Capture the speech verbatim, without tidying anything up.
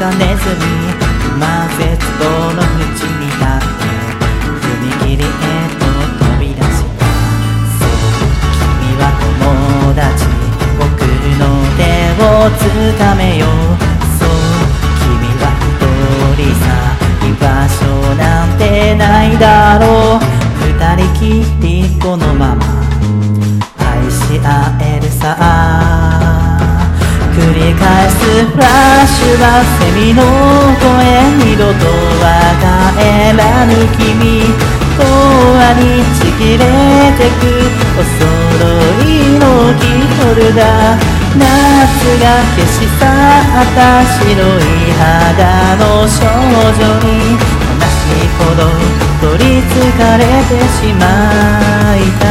かねずに今絶望の淵に立って踏切へと飛び出した。そう君は友達、僕の手をつかめよ。そう君は一人さ、居場所なんてないだろう。二人きりこのまま愛し合えるさ。繰り返すフラッシュはセミの声、二度とは帰らぬ君、永遠にちぎれてくお揃いのキーホルダー。夏が消し去った白い肌の少女に悲しいほど取りつかれてしまい